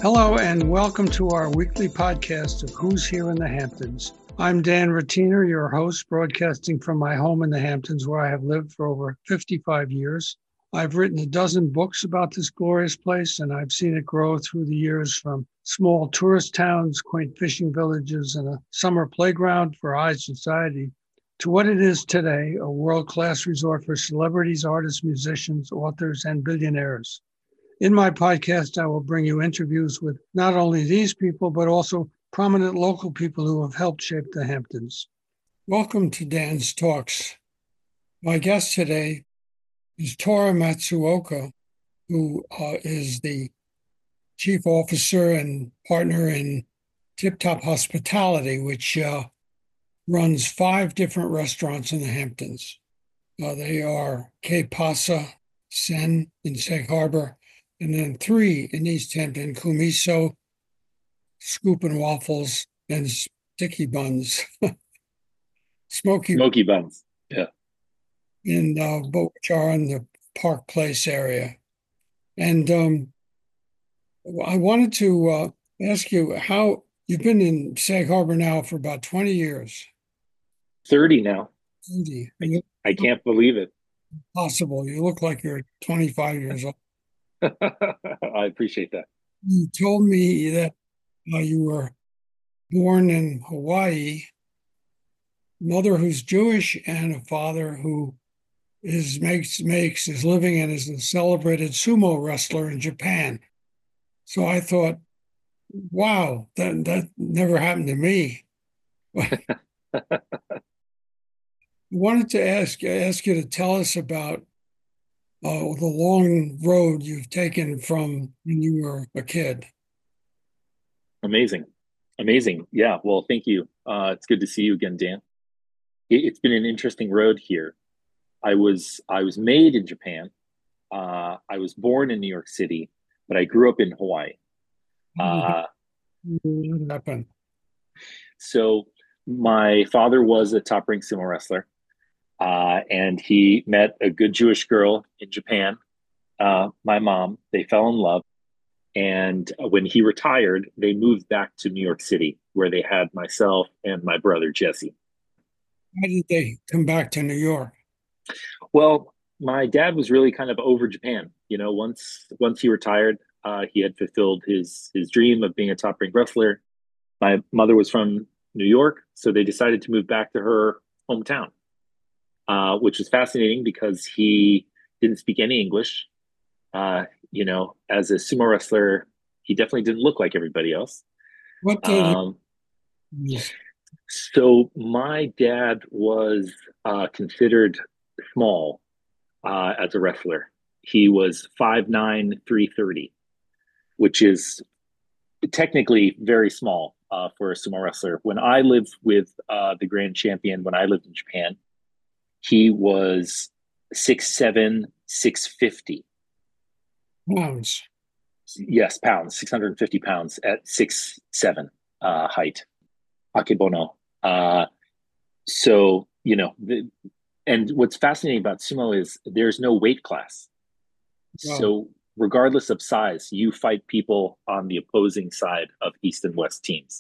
Hello and welcome to our weekly podcast of Who's Here in the Hamptons. I'm Dan Rattiner, your host, broadcasting from my home in the Hamptons, where I have lived for over 55 years. I've written a dozen books about this glorious place, and I've seen it grow through the years from small tourist towns, quaint fishing villages, and a summer playground for high society to what it is today, a world-class resort for celebrities, artists, musicians, authors, and billionaires. In my podcast, I will bring you interviews with not only these people, but also prominent local people who have helped shape the Hamptons. Welcome to Dan's Talks. My guest today is Tora Matsuoka, who is the chief officer and partner in Tip Top Hospitality, which runs 5 different restaurants in the Hamptons. They are Que Pasa, Sen in Sag Harbor, and then 3 in East Hampton, Kumiso, Scoop and Waffles, and Sticky Buns. Smoky buns. Yeah. In which are in the Park Place area. And I wanted to ask you how you've been in Sag Harbor now for about 20 years. 30 now. 30. I can't believe it. Possible. You look like you're 25 years old. I appreciate that. You told me that you were born in Hawaii, mother who's Jewish, and a father who makes his living and is a celebrated sumo wrestler in Japan. So I thought, wow, that never happened to me. I wanted to ask you to tell us about the long road you've taken from when you were a kid. Amazing. Yeah. Well, thank you. It's good to see you again, Dan. It's been an interesting road here. I was made in Japan. I was born in New York City, but I grew up in Hawaii. What happened? So my father was a top-ranked sumo wrestler, and he met a good Jewish girl in Japan, my mom. They fell in love. And when he retired, they moved back to New York City, where they had myself and my brother, Jesse. Why did they come back to New York? Well, my dad was really kind of over Japan. You know, once he retired, he had fulfilled his dream of being a top ranked wrestler. My mother was from New York, so they decided to move back to her hometown, which was fascinating because he didn't speak any English. You know, as a sumo wrestler, he definitely didn't look like everybody else. What did So my dad was considered small as a wrestler. He was 5'9", 330, which is technically very small for a sumo wrestler. When I lived with the grand champion, when I lived in Japan, he was 6'7", 650. pounds? Yes, pounds, 650 pounds at 6'7" height. Akebono. So, you know, and what's fascinating about sumo is there's no weight class. Wow. So regardless of size, you fight people on the opposing side of East and West teams.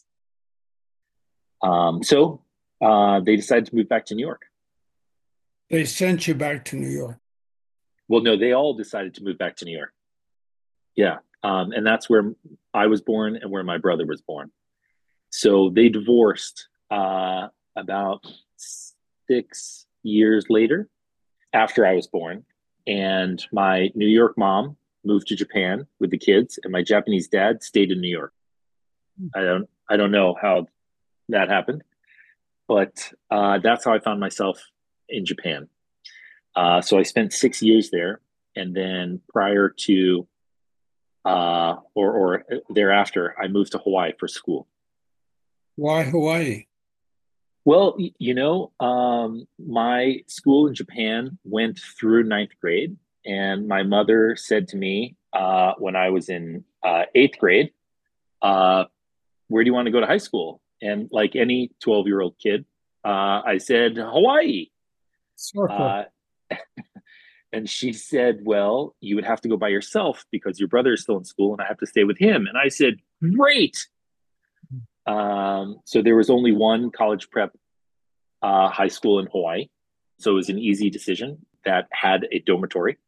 So they decided to move back to New York. They sent you back to New York. Well, no, they all decided to move back to New York. Yeah. And that's where I was born and where my brother was born. So they divorced about 6 years later after I was born. And my New York mom moved to Japan with the kids, and my Japanese dad stayed in New York. I don't know how that happened, but that's how I found myself in Japan. So I spent 6 years there, and then prior to or thereafter, I moved to Hawaii for school. Why Hawaii? Well, you know, my school in Japan went through ninth grade, and my mother said to me when I was in eighth grade, where do you want to go to high school? And like any 12-year-old kid, I said, Hawaii. Circle. And she said, well, you would have to go by yourself because your brother is still in school and I have to stay with him. And I said, great. So there was only one college prep high school in Hawaii. So it was an easy decision that had a dormitory.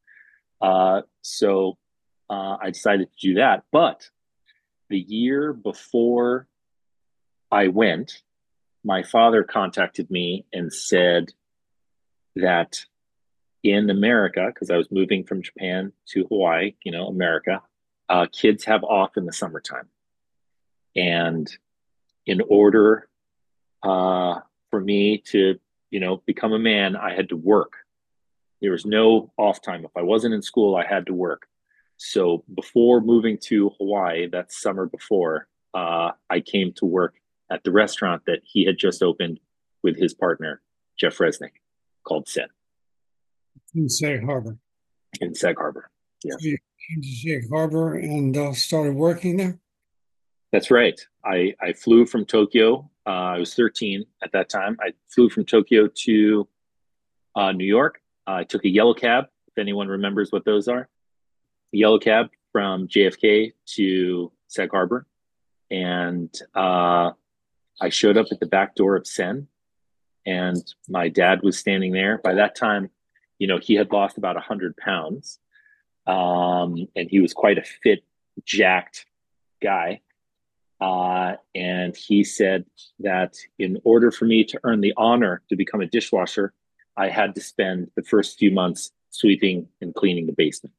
So I decided to do that. But the year before I went, my father contacted me and said that in America, because I was moving from Japan to Hawaii, America, kids have off in the summertime. And in order for me to, become a man, I had to work. There was no off time. If I wasn't in school, I had to work. So before moving to Hawaii, that summer before, I came to work at the restaurant that he had just opened with his partner, Jeff Resnick, called Sen. In Sag Harbor. In Sag Harbor, yes. So you came to Sag Harbor and started working there? That's right. I flew from Tokyo. I was 13 at that time. I flew from Tokyo to New York. I took a yellow cab, if anyone remembers what those are. A yellow cab from JFK to Sag Harbor. And I showed up at the back door of Sen, and my dad was standing there. By that time, he had lost about 100 pounds. And he was quite a fit, jacked guy. And he said that in order for me to earn the honor to become a dishwasher, I had to spend the first few months sweeping and cleaning the basement.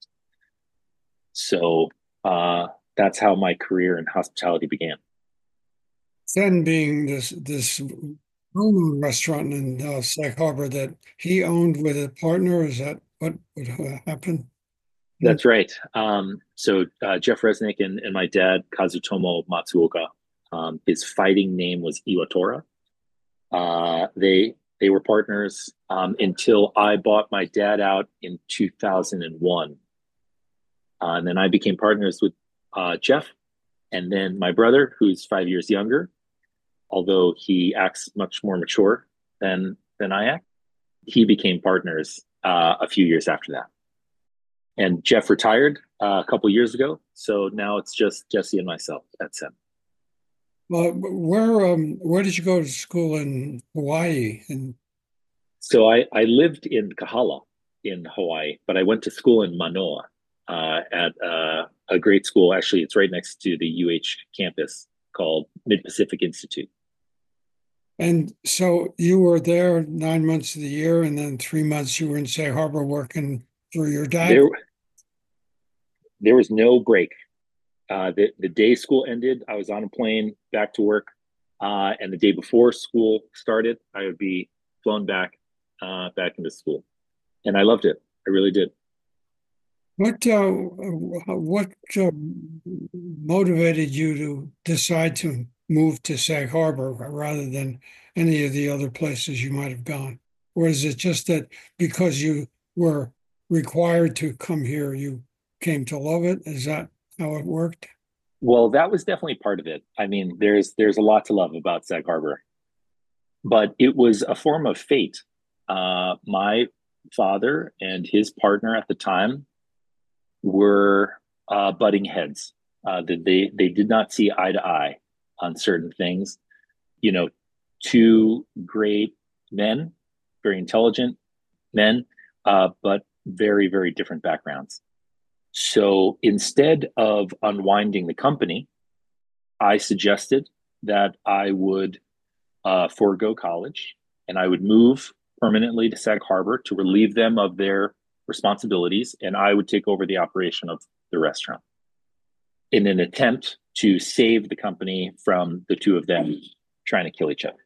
So that's how my career in hospitality began. Sen being this well-known restaurant in Sag Harbor that he owned with a partner, is that what would happen? That's right. So Jeff Resnick and my dad, Kazutomo Matsuoka, his fighting name was Iwatora. They were partners until I bought my dad out in 2001. And then I became partners with Jeff. And then my brother, who's 5 years younger, although he acts much more mature than I act, he became partners a few years after that. And Jeff retired a couple years ago, so now it's just Jesse and myself at Sen. Well, where did you go to school in Hawaii? And So I lived in Kahala in Hawaii, but I went to school in Manoa at a great school. Actually, it's right next to the UH campus called Mid-Pacific Institute. And so you were there 9 months of the year, and then 3 months you were in Sag Harbor working for your dad? There was no break. The day school ended, I was on a plane back to work. And the day before school started, I would be flown back into school. And I loved it. I really did. What motivated you to decide to move to Sag Harbor rather than any of the other places you might have gone? Or is it just that because you were required to come here, you came to love it? Is that how it worked? Well, that was definitely part of it. I mean, there's a lot to love about Sag Harbor, but it was a form of fate. My father and his partner at the time were butting heads. They did not see eye to eye on certain things. Two great men, very intelligent men, but very, very different backgrounds. So instead of unwinding the company, I suggested that I would forego college and I would move permanently to Sag Harbor to relieve them of their responsibilities, and I would take over the operation of the restaurant in an attempt to save the company from the two of them trying to kill each other.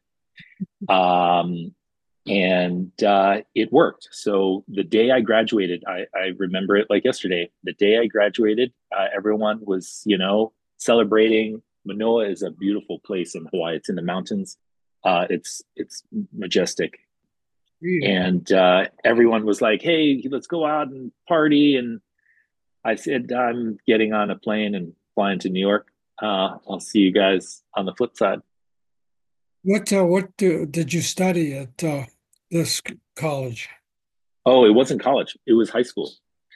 And it worked. So the day I graduated, I remember it like yesterday. The day I graduated, everyone was, celebrating. Manoa is a beautiful place in Hawaii. It's in the mountains. It's majestic. Yeah. And everyone was like, hey, let's go out and party. And I said, I'm getting on a plane and flying to New York. I'll see you guys on the flip side. What did you study at this college? Oh, it wasn't college. It was high school.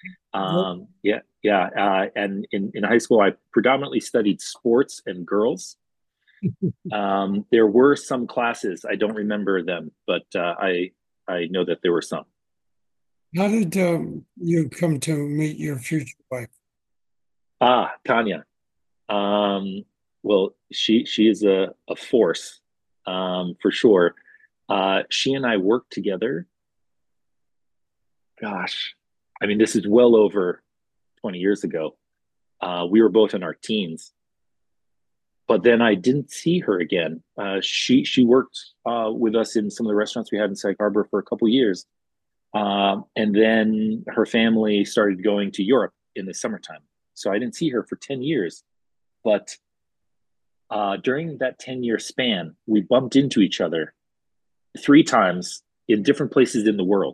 Yeah. And in high school, I predominantly studied sports and girls. There were some classes. I don't remember them, but I know that there were some. How did you come to meet your future wife? Tanya. Um, well, she is a force, for sure. She and I worked together. Gosh, I mean, this is well over 20 years ago. We were both in our teens, but then I didn't see her again. She worked with us in some of the restaurants we had in Sag Harbor for a couple of years, and then her family started going to Europe in the summertime. So I didn't see her for 10 years. But during that 10-year span, we bumped into each other three times in different places in the world.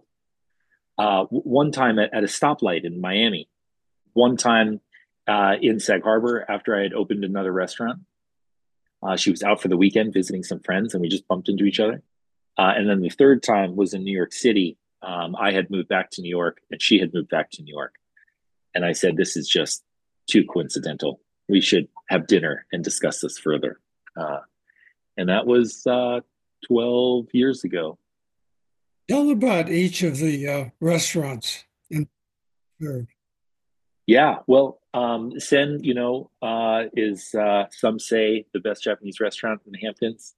One time at a stoplight in Miami, one time in Sag Harbor after I had opened another restaurant. She was out for the weekend visiting some friends, and we just bumped into each other. And then the third time was in New York City. I had moved back to New York, and she had moved back to New York. And I said, "This is just too coincidental. We should have dinner and discuss this further." And that was 12 years ago. Tell about each of the restaurants in Pittsburgh. Yeah, well, Sen, is some say the best Japanese restaurant in the Hamptons.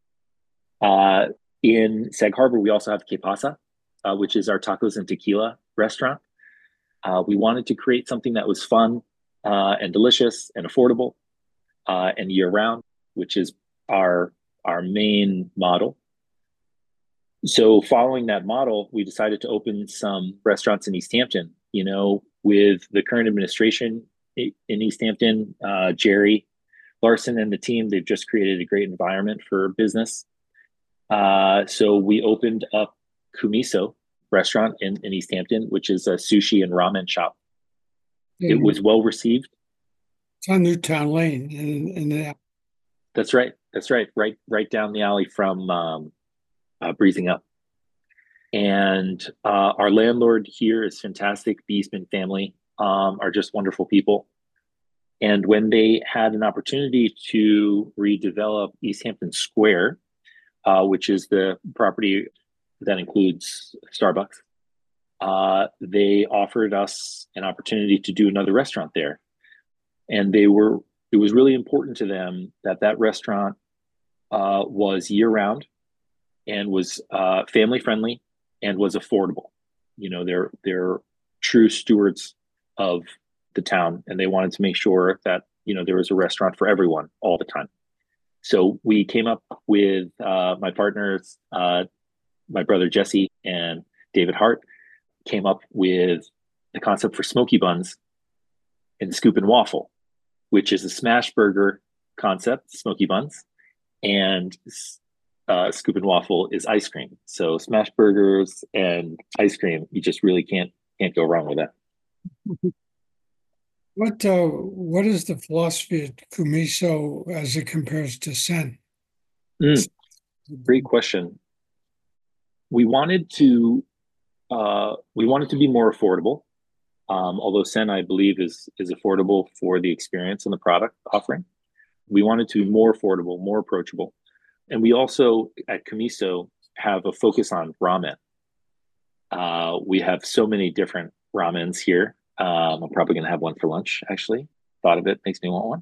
Uh, in Sag Harbor, we also have Que Pasa, which is our tacos and tequila restaurant. We wanted to create something that was fun and delicious and affordable and year round, which is our our main model. So following that model, we decided to open some restaurants in East Hampton. With the current administration in East Hampton, Jerry Larson and the team, they've just created a great environment for business. So we opened up Kumiso restaurant in East Hampton, which is a sushi and ramen shop. It And was well received. it's on Newtown Lane in the That's right. That's right. Right down the alley from Breezing Up. And our landlord here is fantastic. The Eastman family are just wonderful people. And when they had an opportunity to redevelop East Hampton Square, which is the property that includes Starbucks, they offered us an opportunity to do another restaurant there. And it was really important to them that that restaurant was year round and was family friendly and was affordable. They're true stewards of the town, and they wanted to make sure that there was a restaurant for everyone all the time. So we came up with my partners, my brother Jesse and David Hart, came up with the concept for Smoky Buns and Scoop and Waffle, which is a smash burger concept, Smoky Buns, and Scoop and Waffle is ice cream. So smash burgers and ice cream, you just really can't go wrong with that. what is the philosophy at Kumiso as it compares to Sen? Mm, great question. We wanted to be more affordable. Although Sen, I believe, is affordable for the experience and the product offering. We wanted to be more affordable, more approachable. And we also at Kamiso have a focus on ramen. We have so many different ramens here. I'm probably going to have one for lunch, actually. Thought of it makes me want one.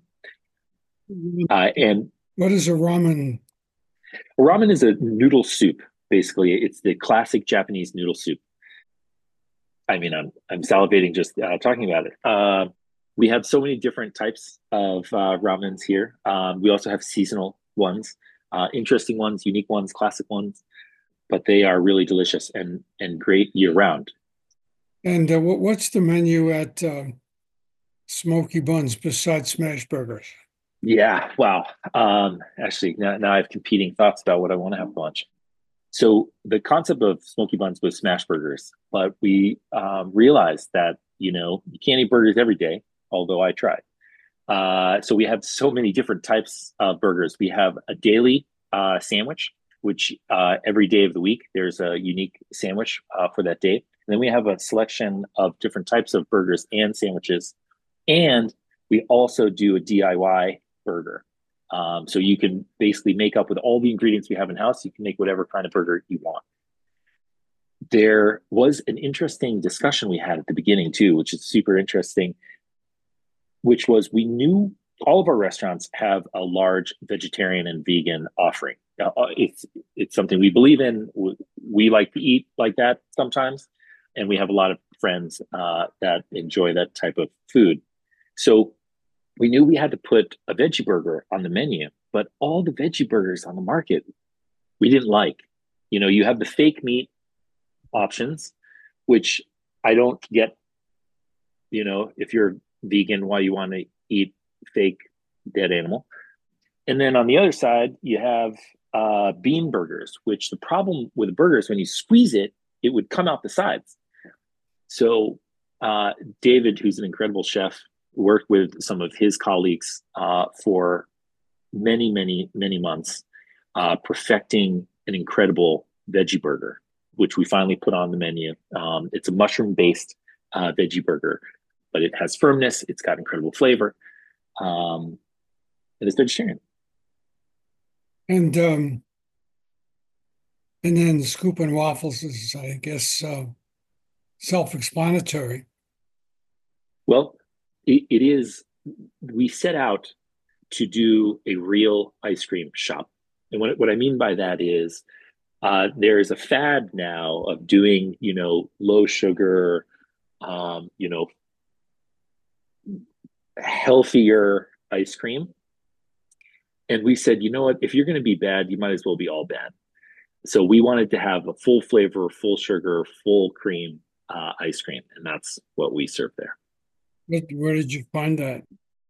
And What is a ramen? ramen is a noodle soup, basically. It's the classic Japanese noodle soup. I mean, I'm salivating just talking about it. We have so many different types of ramens here. We also have seasonal ones, interesting ones, unique ones, classic ones, but they are really delicious and great year round. And what's the menu at Smoky Buns besides smash burgers? Yeah, wow. Actually, now I have competing thoughts about what I want to have for lunch. So the concept of smoky buns was smash burgers, but we realized that you can't eat burgers every day, although I try. So we have so many different types of burgers. We have a daily sandwich, which every day of the week there's a unique sandwich for that day. And And then we have a selection of different types of burgers and sandwiches. And we also do a DIY burger. So you can basically make up with all the ingredients we have in house. You can make whatever kind of burger you want. There was an interesting discussion we had at the beginning too, which is super interesting, which was we knew all of our restaurants have a large vegetarian and vegan offering. It's something we believe in. We like to eat like that sometimes, and we have a lot of friends that enjoy that type of food. So we knew we had to put a veggie burger on the menu, but all the veggie burgers on the market we didn't like. You have the fake meat options, which I don't get. If you're vegan, why you want to eat fake dead animal. And then on the other side, you have bean burgers, which the problem with the burgers, when you squeeze it, it would come out the sides. So David, who's an incredible chef, worked with some of his colleagues for many, many, many months, perfecting an incredible veggie burger, which we finally put on the menu. It's a mushroom-based veggie burger, but it has firmness. It's got incredible flavor. And it's vegetarian. And then the scoop and waffles is, I guess, self-explanatory. Well, it is. We set out to do a real ice cream shop. And what I mean by that is there is a fad now of doing, low sugar, healthier ice cream. And we said, you know what, if you're going to be bad, you might as well be all bad. So we wanted to have a full flavor, full sugar, full cream ice cream. And that's what we serve there. Where did you find that?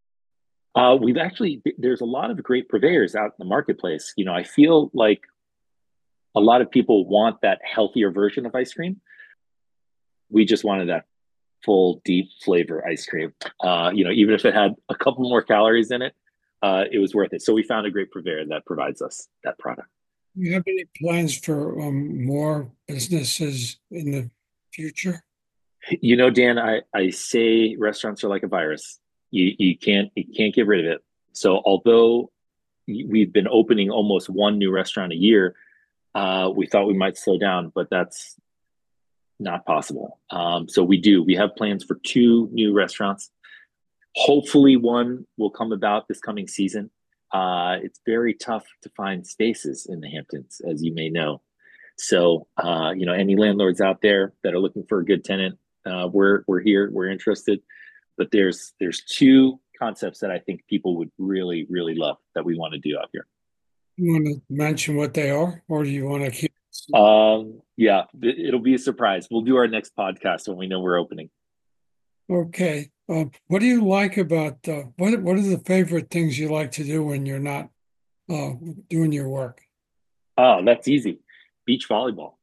There's a lot of great purveyors out in the marketplace. I feel like a lot of people want that healthier version of ice cream. We just wanted that full, deep flavor ice cream. Even if it had a couple more calories in it, it was worth it. So we found a great purveyor that provides us that product. Do you have any plans for more businesses in the future? Dan, I say restaurants are like a virus. You can't get rid of it. So although we've been opening almost one new restaurant a year, we thought we might slow down, but that's not possible. So we have plans for 2 new restaurants. Hopefully one will come about this coming season. It's very tough to find spaces in the Hamptons, as you may know. So, any landlords out there that are looking for a good tenant, we're here, we're interested. But there's 2 concepts that I think people would really, really love that we want to do out here. You want to mention what they are, or do you want to keep? Yeah, it'll be a surprise. We'll do our next podcast when we know we're opening. Okay. What do you like about what are the favorite things you like to do when you're not doing your work? Oh, that's easy. Beach volleyball.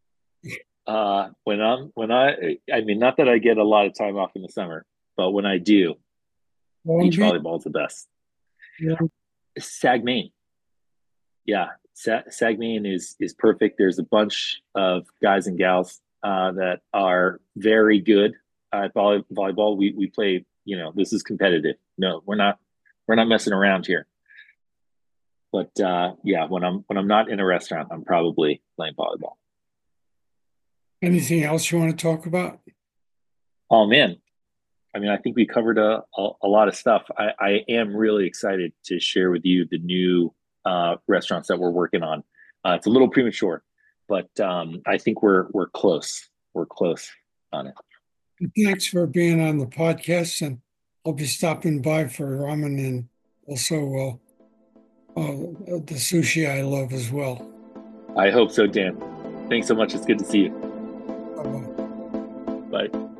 I mean, not that I get a lot of time off in the summer, but when I do, beach volleyball is the best. Yeah. Sag-Main. Yeah, Sag-Main is perfect. There's a bunch of guys and gals that are very good at volleyball. We play, this is competitive. No, we're not messing around here. But yeah, when I'm not in a restaurant, I'm probably playing volleyball. Anything else you want to talk about? Oh man, I mean, I think we covered a lot of stuff. I am really excited to share with you the new restaurants that we're working on. It's a little premature, but I think we're close. We're close on it. Thanks for being on the podcast, and I'll be stopping by for ramen and also the sushi I love as well. I hope so, Dan. Thanks so much. It's good to see you. Bye-bye. Bye.